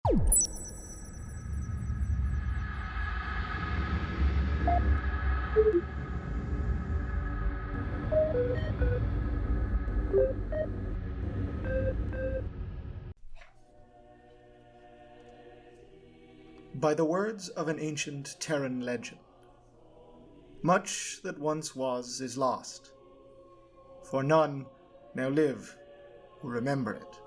By the words of an ancient Terran legend, much that once was is lost, for none now live who remember it.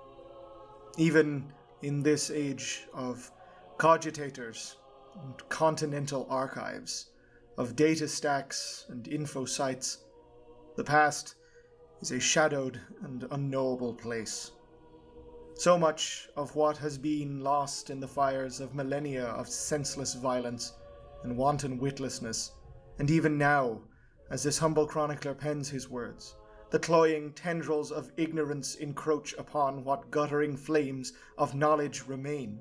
Even in this age of cogitators and continental archives, of data stacks and info sites, the past is a shadowed and unknowable place. So much of what has been lost in the fires of millennia of senseless violence and wanton witlessness, and even now, as this humble chronicler pens his words, the cloying tendrils of ignorance encroach upon what guttering flames of knowledge remain.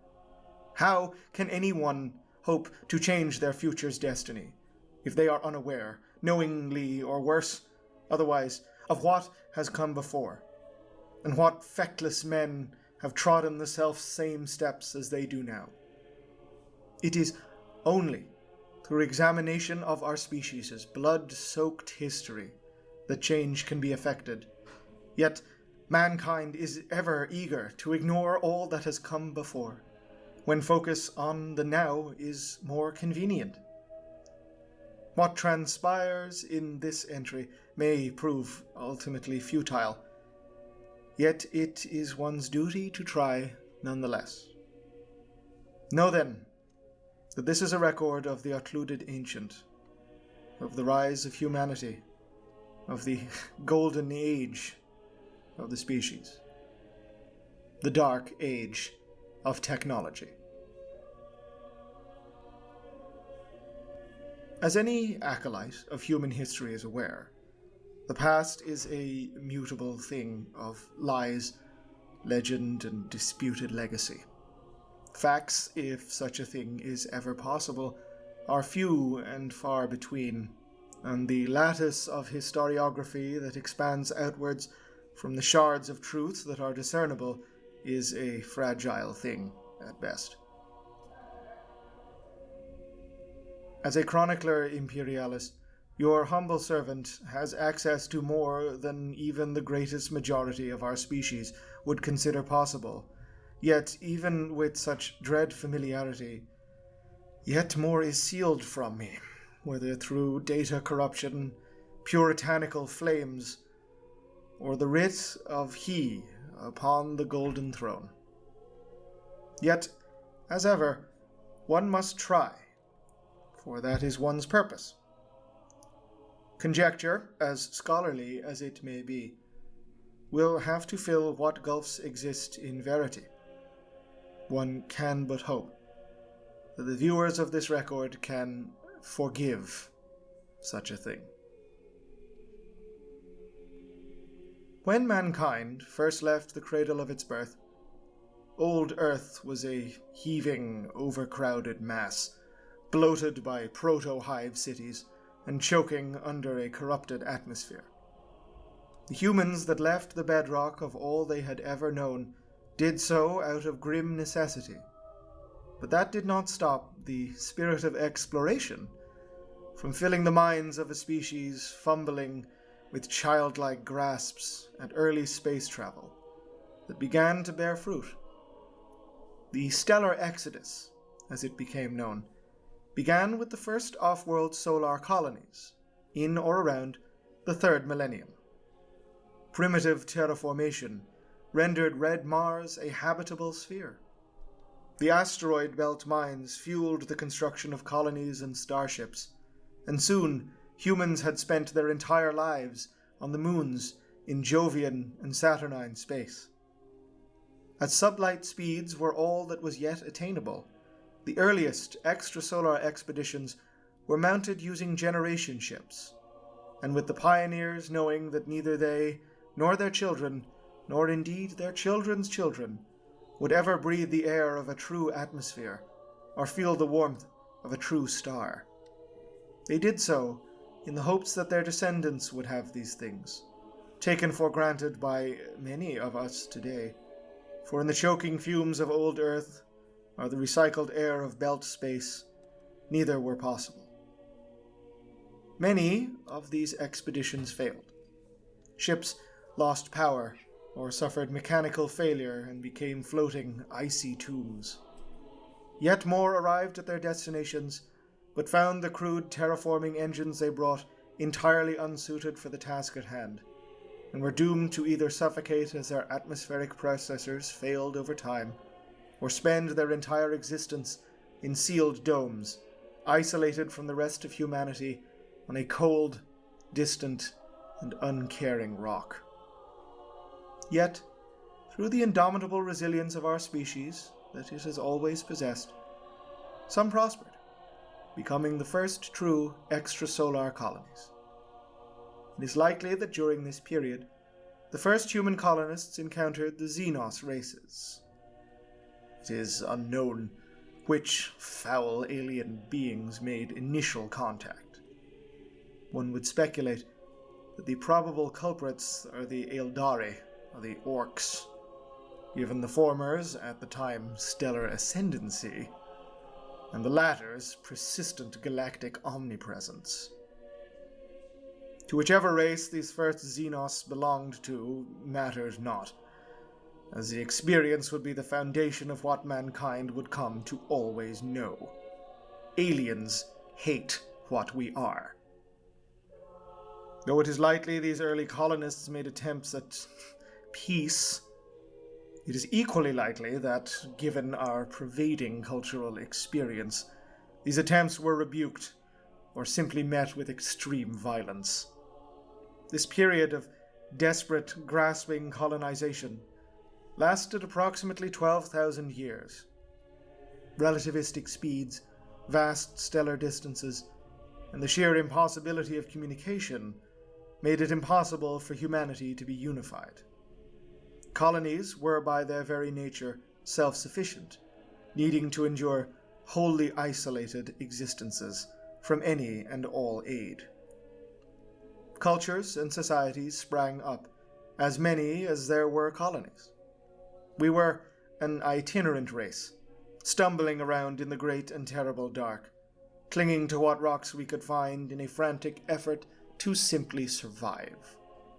How can anyone hope to change their future's destiny if they are unaware, knowingly or worse, otherwise, of what has come before, and what feckless men have trodden the self-same steps as they do now? It is only through examination of our species' blood-soaked history that change can be effected. Yet mankind is ever eager to ignore all that has come before, when focus on the now is more convenient. What transpires in this entry may prove ultimately futile, yet it is one's duty to try nonetheless. Know then that this is a record of the occluded ancient, of the rise of humanity, of the golden age of the species, the dark age of technology. As any acolyte of human history is aware, the past is a mutable thing of lies, legend, and disputed legacy. Facts, if such a thing is ever possible, are few and far between, and the lattice of historiography that expands outwards from the shards of truth that are discernible is a fragile thing at best. As a chronicler imperialis, your humble servant has access to more than even the greatest majority of our species would consider possible. Yet, even with such dread familiarity, yet more is sealed from me, whether through data corruption, puritanical flames, or the writ of He upon the golden throne. Yet, as ever, one must try, for that is one's purpose. Conjecture, as scholarly as it may be, will have to fill what gulfs exist in verity. One can but hope that the viewers of this record can forgive such a thing. When mankind first left the cradle of its birth, old Earth was a heaving, overcrowded mass, bloated by proto-hive cities and choking under a corrupted atmosphere. The humans that left the bedrock of all they had ever known did so out of grim necessity, but that did not stop the spirit of exploration from filling the minds of a species fumbling with childlike grasps at early space travel that began to bear fruit. The stellar exodus, as it became known, began with the first off-world solar colonies in or around the third millennium. Primitive terraformation rendered red Mars a habitable sphere. The asteroid belt mines fueled the construction of colonies and starships, and soon humans had spent their entire lives on the moons in Jovian and Saturnine space. As sublight speeds were all that was yet attainable, the earliest extrasolar expeditions were mounted using generation ships, and with the pioneers knowing that neither they, nor their children, nor indeed their children's children, would ever breathe the air of a true atmosphere, or feel the warmth of a true star. They did so in the hopes that their descendants would have these things, taken for granted by many of us today, For in the choking fumes of old Earth, or the recycled air of belt space, neither were possible. Many of these expeditions failed. Ships lost power, or suffered mechanical failure and became floating, icy tombs. Yet more arrived at their destinations, but found the crude terraforming engines they brought entirely unsuited for the task at hand, and were doomed to either suffocate as their atmospheric processors failed over time, or spend their entire existence in sealed domes, isolated from the rest of humanity on a cold, distant, and uncaring rock. Yet, through the indomitable resilience of our species that it has always possessed, some prospered, becoming the first true extrasolar colonies. It is likely that during this period, the first human colonists encountered the Xenos races. It is unknown which foul alien beings made initial contact. One would speculate that the probable culprits are the Eldari, or the Orcs, given the former's, at the time, stellar ascendancy, and the latter's persistent galactic omnipresence. To whichever race these first Xenos belonged to mattered not, as the experience would be the foundation of what mankind would come to always know. Aliens hate what we are. Though it is likely these early colonists made attempts at peace, it is equally likely that, given our pervading cultural experience, these attempts were rebuked or simply met with extreme violence. This period of desperate, grasping colonization lasted approximately 12,000 years. Relativistic speeds, vast stellar distances, and the sheer impossibility of communication made it impossible for humanity to be unified. Colonies were by their very nature self-sufficient, needing to endure wholly isolated existences from any and all aid. Cultures and societies sprang up, as many as there were colonies. We were an itinerant race, stumbling around in the great and terrible dark, clinging to what rocks we could find in a frantic effort to simply survive.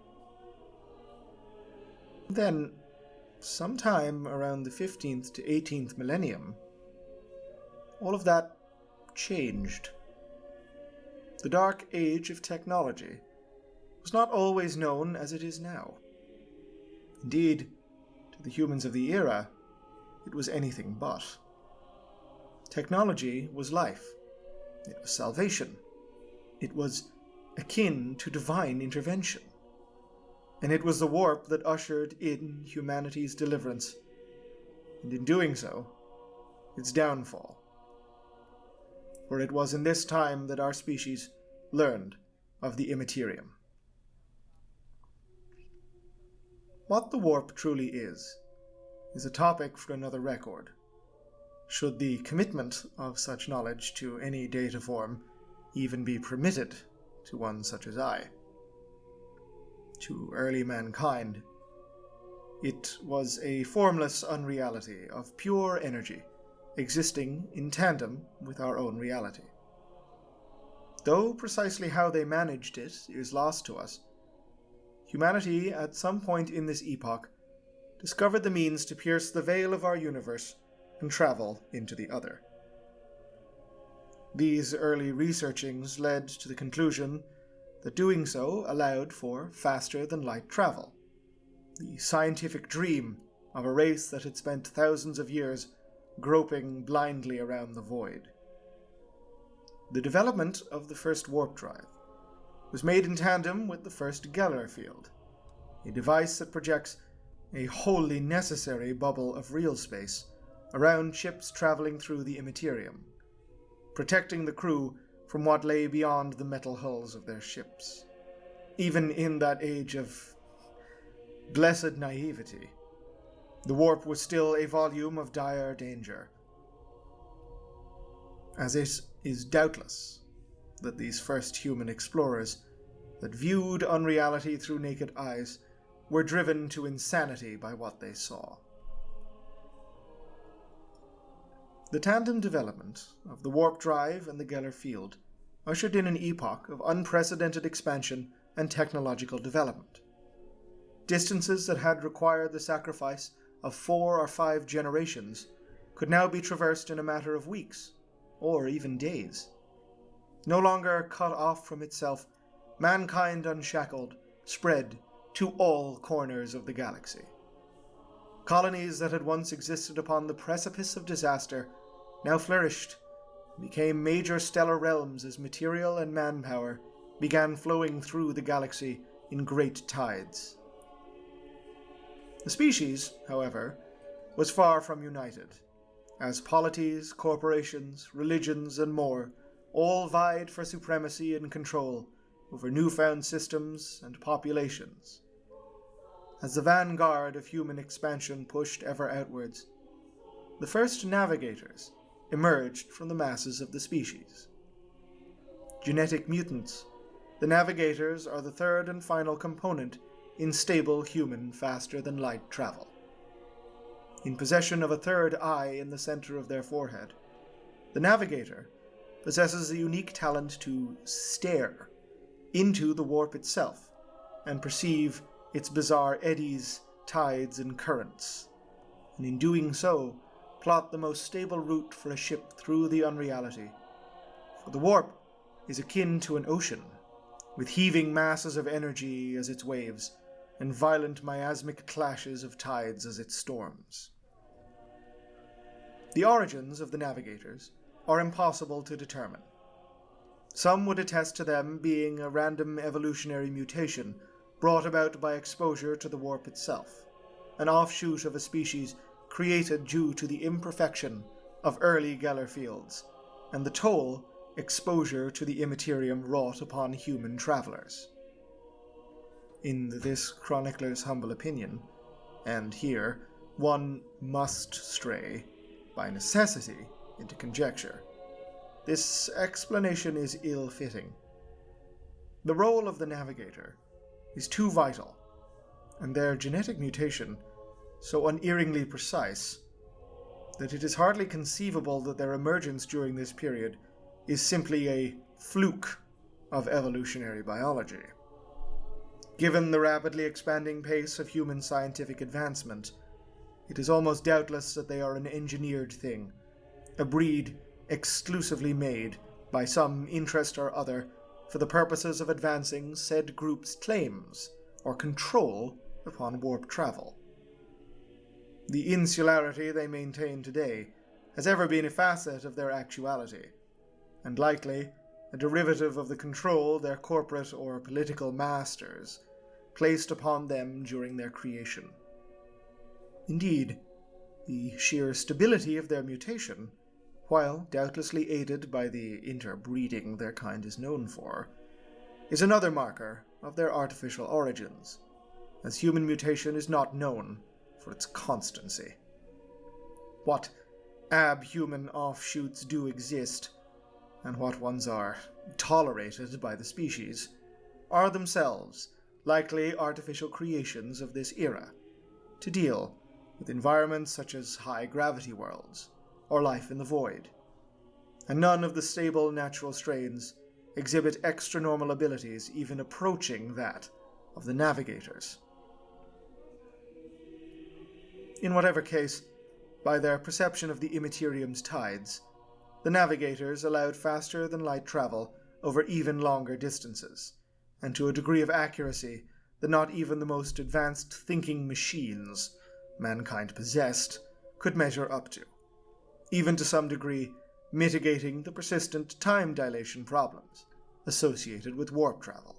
Then, sometime around the 15th to 18th millennium, all of that changed. The dark age of technology was not always known as it is now. Indeed, to the humans of the era, it was anything but. Technology was life. It was salvation. It was akin to divine intervention. And it was the warp that ushered in humanity's deliverance, and in doing so, its downfall. For it was in this time that our species learned of the Immaterium. What the warp truly is a topic for another record, should the commitment of such knowledge to any data form even be permitted to one such as I. To early mankind, it was a formless unreality of pure energy, existing in tandem with our own reality. Though precisely how they managed it is lost to us, humanity at some point in this epoch discovered the means to pierce the veil of our universe and travel into the other. These early researchings led to the conclusion that doing so allowed for faster-than-light travel, the scientific dream of a race that had spent thousands of years groping blindly around the void. The development of the first warp drive was made in tandem with the first Geller field, a device that projects a wholly necessary bubble of real space around ships traveling through the Immaterium, protecting the crew from what lay beyond the metal hulls of their ships. Even in that age of blessed naivety, the warp was still a volume of dire danger, as it is doubtless that these first human explorers that viewed unreality through naked eyes were driven to insanity by what they saw. The tandem development of the warp drive and the Geller field ushered in an epoch of unprecedented expansion and technological development. Distances that had required the sacrifice of 4 or 5 generations could now be traversed in a matter of weeks, or even days. No longer cut off from itself, mankind unshackled spread to all corners of the galaxy. Colonies that had once existed upon the precipice of disaster now flourished and became major stellar realms as material and manpower began flowing through the galaxy in great tides. The species, however, was far from united, as polities, corporations, religions, and more all vied for supremacy and control over newfound systems and populations. As the vanguard of human expansion pushed ever outwards, the first navigators emerged from the masses of the species. Genetic mutants, the navigators are the third and final component in stable human faster-than-light travel. In possession of a third eye in the center of their forehead, the navigator possesses a unique talent to stare into the warp itself and perceive its bizarre eddies, tides, and currents, and in doing so, plot the most stable route for a ship through the unreality. For the warp is akin to an ocean, with heaving masses of energy as its waves, and violent miasmic clashes of tides as its storms. The origins of the navigators are impossible to determine. Some would attest to them being a random evolutionary mutation brought about by exposure to the warp itself, an offshoot of a species created due to the imperfection of early Geller fields, and the toll exposure to the immaterium wrought upon human travelers. In this chronicler's humble opinion, and here one must stray, by necessity, into conjecture, this explanation is ill-fitting. The role of the navigator is too vital, and their genetic mutation so unerringly precise, that it is hardly conceivable that their emergence during this period is simply a fluke of evolutionary biology. Given the rapidly expanding pace of human scientific advancement, it is almost doubtless that they are an engineered thing, a breed exclusively made by some interest or other for the purposes of advancing said group's claims or control upon warp travel. The insularity they maintain today has ever been a facet of their actuality, and likely a derivative of the control their corporate or political masters placed upon them during their creation. Indeed, the sheer stability of their mutation, while doubtlessly aided by the interbreeding their kind is known for, is another marker of their artificial origins, as human mutation is not known for its constancy. What abhuman offshoots do exist, and what ones are tolerated by the species, are themselves likely artificial creations of this era, to deal with environments such as high-gravity worlds, or life in the void, and none of the stable natural strains exhibit extra-normal abilities even approaching that of the navigators. In whatever case, by their perception of the immaterium's tides, the navigators allowed faster-than-light travel over even longer distances, and to a degree of accuracy that not even the most advanced thinking machines mankind possessed could measure up to, even to some degree mitigating the persistent time dilation problems associated with warp travel.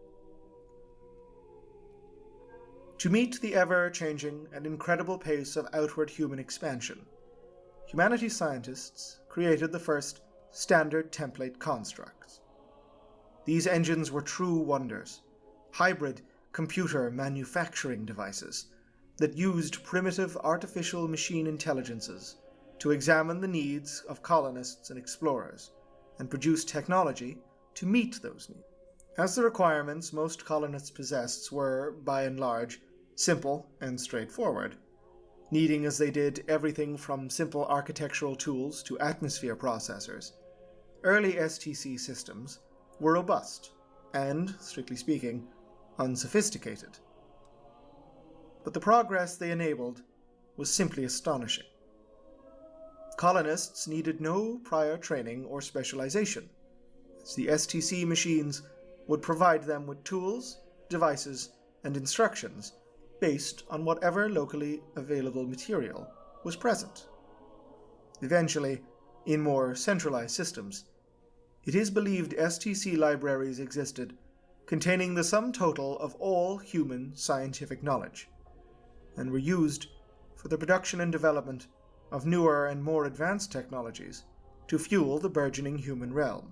To meet the ever-changing and incredible pace of outward human expansion, humanities scientists created the first standard template constructs. These engines were true wonders, hybrid computer manufacturing devices that used primitive artificial machine intelligences to examine the needs of colonists and explorers, and produce technology to meet those needs. As the requirements most colonists possessed were, by and large, simple and straightforward, needing as they did everything from simple architectural tools to atmosphere processors, early STC systems were robust and, strictly speaking, unsophisticated. But the progress they enabled was simply astonishing. Colonists needed no prior training or specialization, as the STC machines would provide them with tools, devices, and instructions based on whatever locally available material was present. Eventually, in more centralized systems, it is believed STC libraries existed containing the sum total of all human scientific knowledge, and were used for the production and development of newer and more advanced technologies to fuel the burgeoning human realm.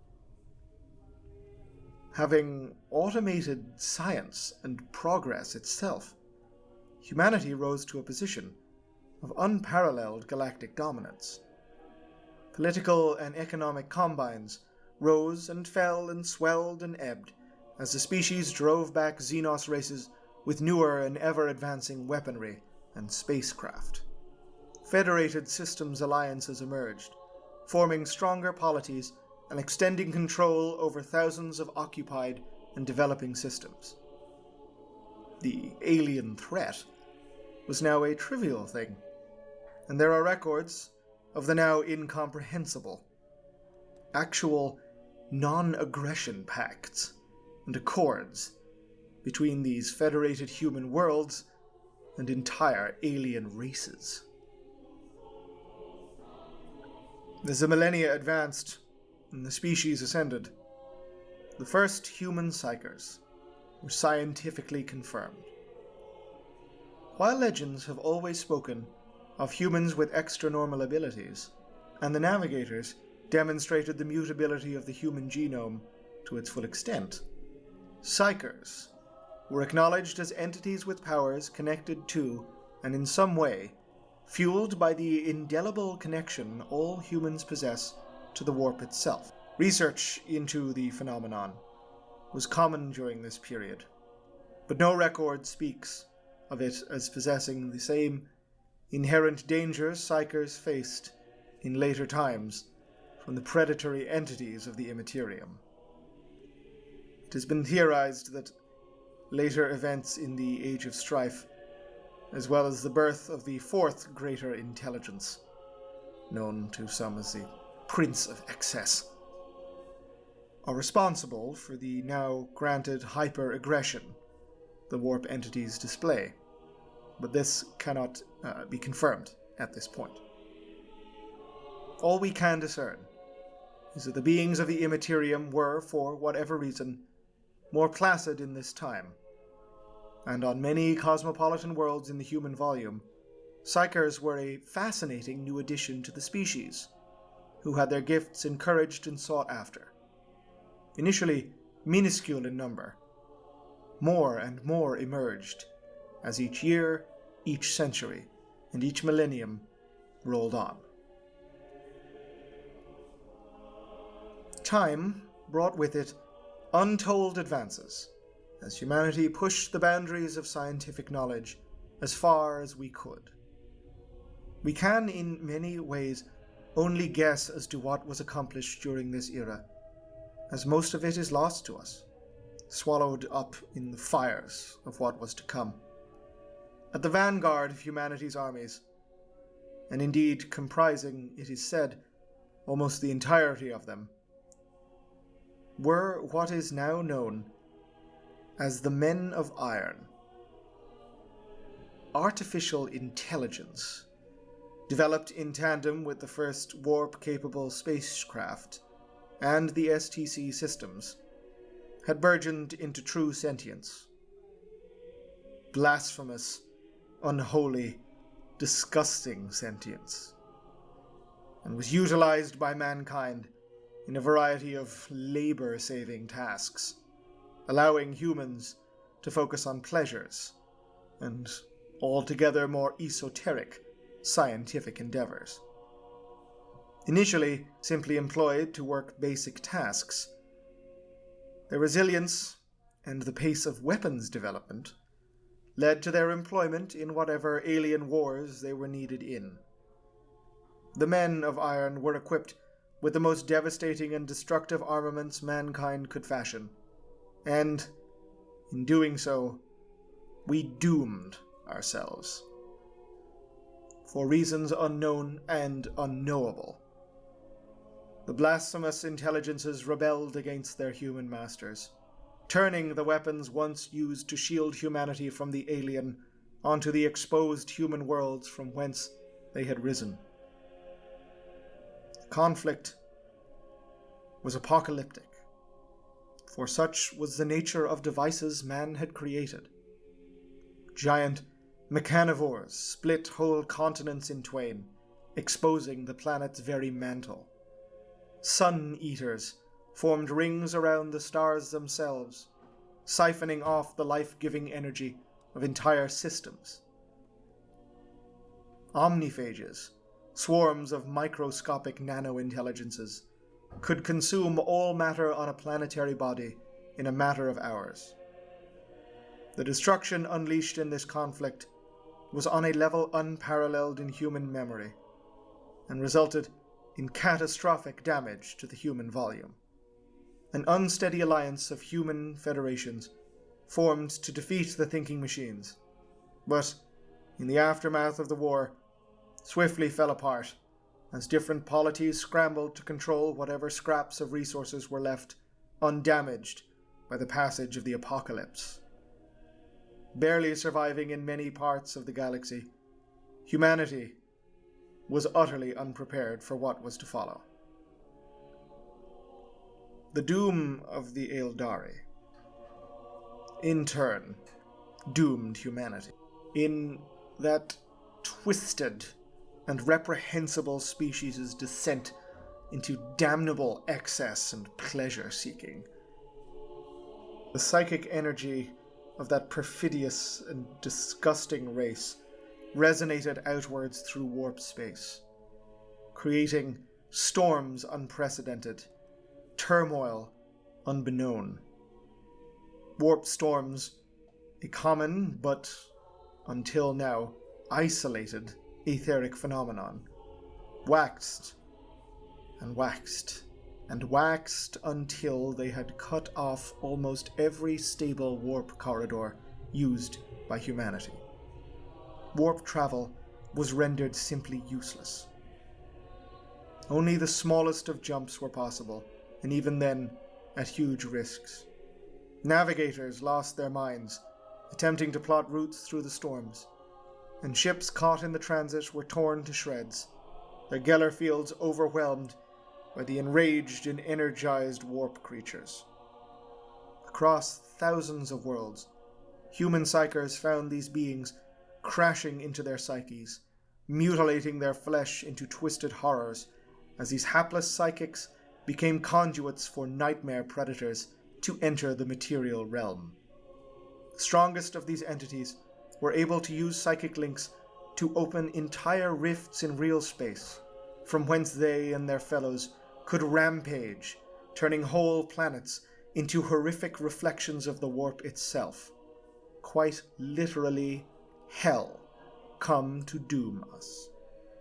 Having automated science and progress itself, humanity rose to a position of unparalleled galactic dominance. Political and economic combines rose and fell and swelled and ebbed as the species drove back Xenos races with newer and ever-advancing weaponry and spacecraft. Federated systems alliances emerged, forming stronger polities and extending control over thousands of occupied and developing systems. The alien threat was now a trivial thing, and there are records of the now incomprehensible, actual non-aggression pacts and accords between these federated human worlds and entire alien races. As the millennia advanced and the species ascended, the first human psychers were scientifically confirmed. While legends have always spoken of humans with extra-normal abilities, and the navigators demonstrated the mutability of the human genome to its full extent, psychers were acknowledged as entities with powers connected to, and in some way, fueled by the indelible connection all humans possess to the warp itself. Research into the phenomenon was common during this period, but no record speaks of it as possessing the same inherent dangers psychers faced in later times from the predatory entities of the Immaterium. It has been theorized that later events in the Age of Strife, as well as the birth of the fourth greater intelligence, known to some as the Prince of Excess, are responsible for the now granted hyper-aggression the warp entities display, but this cannot be confirmed at this point. All we can discern is that the beings of the Immaterium were, for whatever reason, more placid in this time, and on many cosmopolitan worlds in the human volume, psychers were a fascinating new addition to the species, who had their gifts encouraged and sought after. Initially minuscule in number, more and more emerged as each year, each century, and each millennium rolled on. Time brought with it untold advances as humanity pushed the boundaries of scientific knowledge as far as we could. We can, in many ways, only guess as to what was accomplished during this era, as most of it is lost to us, swallowed up in the fires of what was to come. At the vanguard of humanity's armies, and indeed comprising, it is said, almost the entirety of them, were what is now known as the Men of Iron. Artificial intelligence, developed in tandem with the first warp-capable spacecraft and the STC systems, had burgeoned into true sentience. Blasphemous, unholy, disgusting sentience, and was utilized by mankind in a variety of labor-saving tasks, allowing humans to focus on pleasures and altogether more esoteric scientific endeavors. Initially simply employed to work basic tasks, their resilience and the pace of weapons development led to their employment in whatever alien wars they were needed in. The men of iron were equipped with the most devastating and destructive armaments mankind could fashion, and, in doing so, we doomed ourselves. For reasons unknown and unknowable, the blasphemous intelligences rebelled against their human masters, turning the weapons once used to shield humanity from the alien onto the exposed human worlds from whence they had risen. The conflict was apocalyptic, for such was the nature of devices man had created. Giant mechanivores split whole continents in twain, exposing the planet's very mantle. Sun-eaters formed rings around the stars themselves, siphoning off the life-giving energy of entire systems. Omniphages, swarms of microscopic nano-intelligences, could consume all matter on a planetary body in a matter of hours. The destruction unleashed in this conflict was on a level unparalleled in human memory, and resulted in catastrophic damage to the human volume. An unsteady alliance of human federations formed to defeat the thinking machines, but, in the aftermath of the war, swiftly fell apart as different polities scrambled to control whatever scraps of resources were left undamaged by the passage of the apocalypse. Barely surviving in many parts of the galaxy, humanity was utterly unprepared for what was to follow. The doom of the Aeldari, in turn, doomed humanity in that twisted and reprehensible species' descent into damnable excess and pleasure-seeking. The psychic energy of that perfidious and disgusting race resonated outwards through warp space, creating storms unprecedented, turmoil unbeknown. Warp storms, a common but, until now, isolated etheric phenomenon, waxed and waxed and waxed until they had cut off almost every stable warp corridor used by humanity. Warp travel was rendered simply useless. Only the smallest of jumps were possible, and even then, at huge risks. Navigators lost their minds, attempting to plot routes through the storms, and ships caught in the transit were torn to shreds, their Geller fields overwhelmed by the enraged and energized warp creatures. Across thousands of worlds, human psychers found these beings crashing into their psyches, mutilating their flesh into twisted horrors, as these hapless psychics became conduits for nightmare predators to enter the material realm. The strongest of these entities were able to use psychic links to open entire rifts in real space, from whence they and their fellows could rampage, turning whole planets into horrific reflections of the warp itself. Quite literally, hell come to doom us.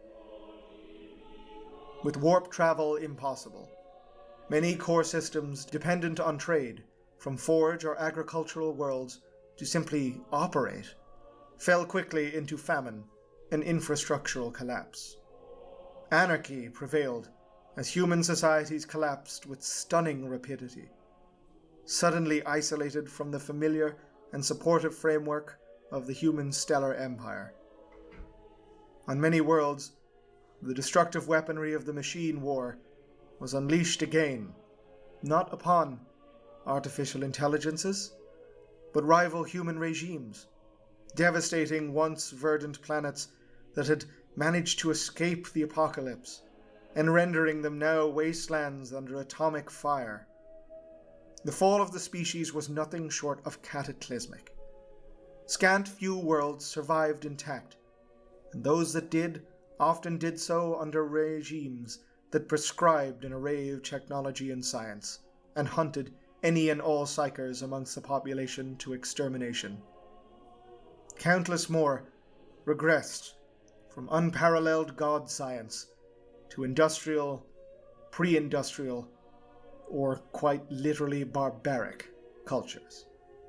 With warp travel impossible, many core systems dependent on trade, from forge or agricultural worlds to simply operate, fell quickly into famine and infrastructural collapse. Anarchy prevailed as human societies collapsed with stunning rapidity, suddenly isolated from the familiar and supportive framework of the human stellar empire. On many worlds, the destructive weaponry of the machine war was unleashed again, not upon artificial intelligences, but rival human regimes, devastating once verdant planets that had managed to escape the apocalypse, and rendering them now wastelands under atomic fire. The fall of the species was nothing short of cataclysmic. Scant few worlds survived intact, and those that did often did so under regimes that prescribed an array of technology and science, and hunted any and all psychers amongst the population to extermination. Countless more regressed from unparalleled god science to industrial, pre-industrial, or quite literally barbaric cultures.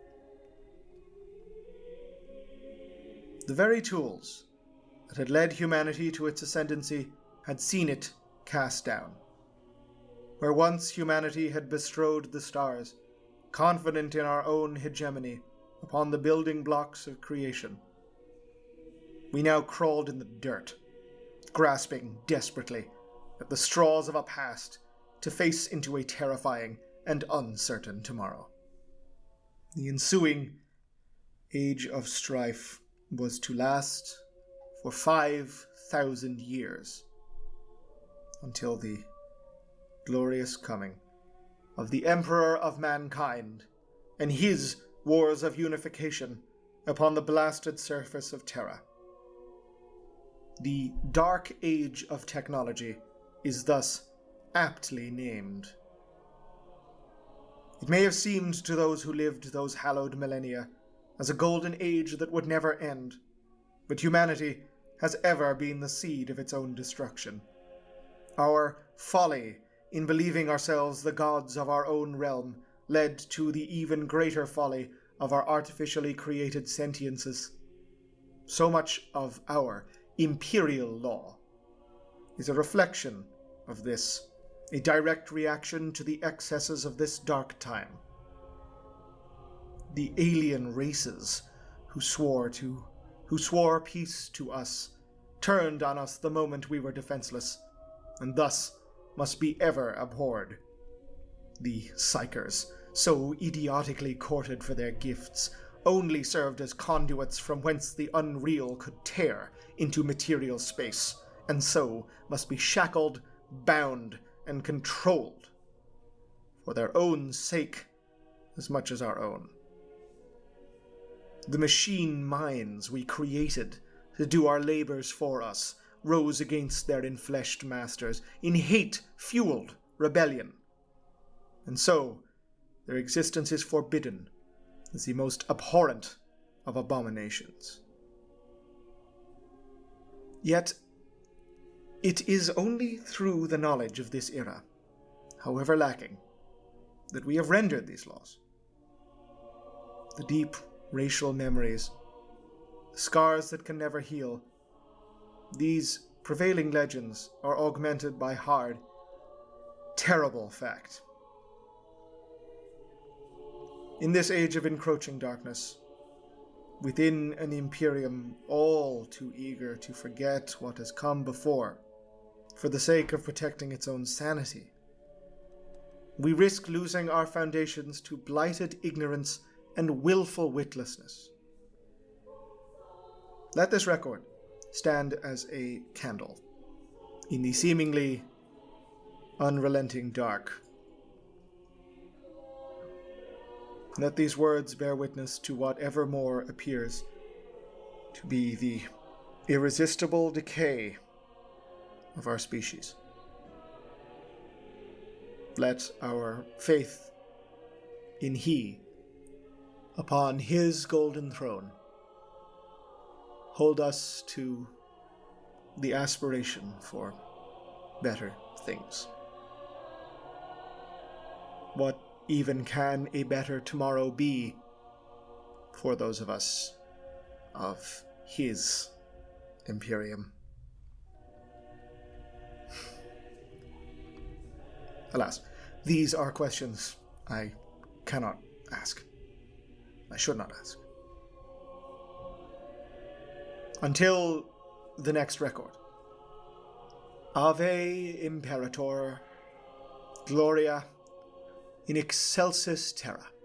The very tools that had led humanity to its ascendancy had seen it cast down. Where once humanity had bestrode the stars, confident in our own hegemony upon the building blocks of creation, we now crawled in the dirt, grasping desperately at the straws of a past to face into a terrifying and uncertain tomorrow. The ensuing age of strife was to last for 5,000 years, until the glorious coming of the Emperor of Mankind and his wars of unification upon the blasted surface of Terra. The Dark Age of technology is thus aptly named. It may have seemed to those who lived those hallowed millennia as a golden age that would never end, but humanity has ever been the seed of its own destruction. Our folly in believing ourselves the gods of our own realm led to the even greater folly of our artificially created sentiences. So much of our imperial law is a reflection of this, a direct reaction to the excesses of this dark time. The alien races who swore peace to us turned on us the moment we were defenseless, and thus must be ever abhorred. The psychers, so idiotically courted for their gifts, only served as conduits from whence the unreal could tear into material space, and so must be shackled, bound, and controlled, for their own sake as much as our own. The machine minds we created to do our labors for us rose against their enfleshed masters in hate-fueled rebellion, and so their existence is forbidden as the most abhorrent of abominations. Yet, it is only through the knowledge of this era, however lacking, that we have rendered these laws. The deep racial memories, the scars that can never heal, these prevailing legends are augmented by hard, terrible fact. In this age of encroaching darkness, within an imperium all too eager to forget what has come before, for the sake of protecting its own sanity, we risk losing our foundations to blighted ignorance and willful witlessness. Let this record stand as a candle in the seemingly unrelenting dark. Let these words bear witness to what evermore appears to be the irresistible decay of our species. Let our faith in He, upon His golden throne, hold us to the aspiration for better things. What even can a better tomorrow be for those of us of His Imperium? Alas, these are questions I cannot ask. I should not ask. Until the next record. Ave Imperator, Gloria in excelsis terra.